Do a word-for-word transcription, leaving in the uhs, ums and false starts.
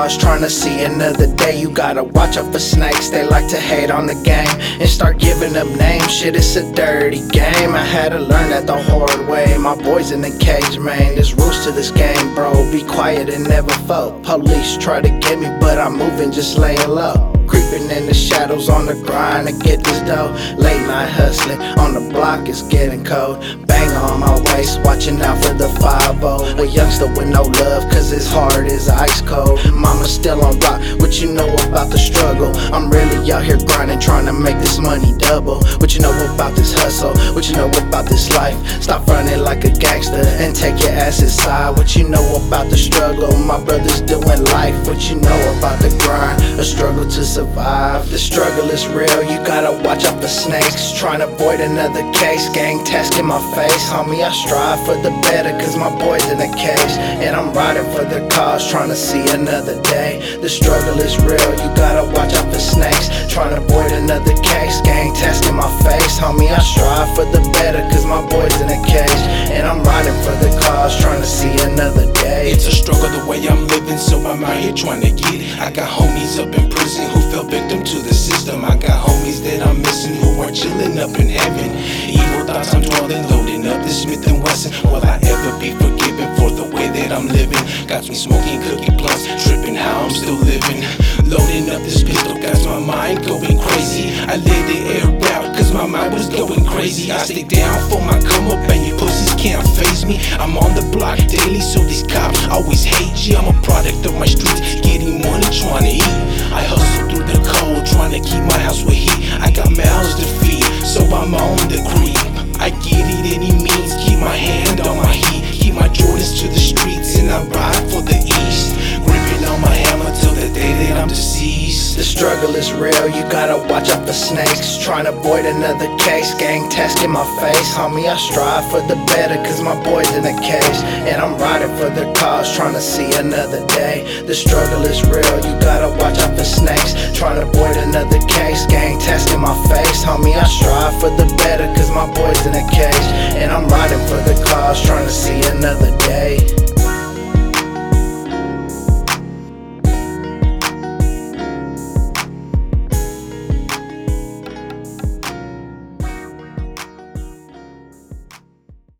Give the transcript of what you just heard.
cause, trying to see another day. You gotta watch out for snakes, they like to hate on the game and start giving them names. Shit, it's a dirty game. I had to learn that the hard way. My boys in the cage, man. There's rules to this game, bro. Be quiet and never fold. Police try to get me, but I'm moving, just laying low. Creeping in the shadows on the grind to get this dough. Late night hustling on the block, it's getting cold. Bang on my waist, watching out for the five oh. A youngster with no love, cause his heart is ice cold. Mama still on rock, what you know about the struggle? I'm really out here grinding, trying to make this money double. What you know about this hustle? What you know about this life? Stop running like a gangster and take your ass inside. What you know about the struggle? My brother's doing life. What you know about the grind? A struggle to survive. The struggle is real, you gotta watch out for snakes. Trying to avoid another case, gang task in my face. Homie, I strive for the better, cause my boy's in a cage. And I'm riding for the cause, trying to see another day. The struggle is real, you gotta watch out for snakes. Trying to avoid another case, gang task in my face. Homie, I strive for the better, cause my boy's in a cage. And I'm riding for the cause, trying to see another day. It's a struggle the way I'm living, so I'm out here trying to get it. I got homies up in prison who fell victim to the system. I got homies that I'm missing who are chilling up in heaven. Evil thoughts I'm dwelling, loading up this Smith and Wesson. Will I ever be forgiven for the way that I'm living? Got me smoking cookie blunts, tripping how I'm still living. Loading up this pistol, got my mind going crazy. I let the air out, cause my mind was going crazy. I stay down for my come up and you pussies can't face me. I'm on the block daily, so these cops always hate you. I'm a product of my streets, getting money, trying to eat. I hustle through the cold, trying to keep my house with heat. I got mouths to feed, so I'm on the creep. I get it any means, keep my hand on my heat. Keep my Jordans to the streets and I ride for the east. Gripping on my hammer till the day that I'm deceased. The struggle is real, you gotta watch out for snakes. Trying to avoid another case, gang task in my face. Homie, I strive for the better, cause my boy's in a cage. And I'm riding for the cause, trying to see another day. The struggle is real, you gotta watch out for snakes. Trying to avoid another case, gang task in my face. Homie, I strive for the better, cause my boy's in a cage. And I'm riding for the cause, trying to see another day.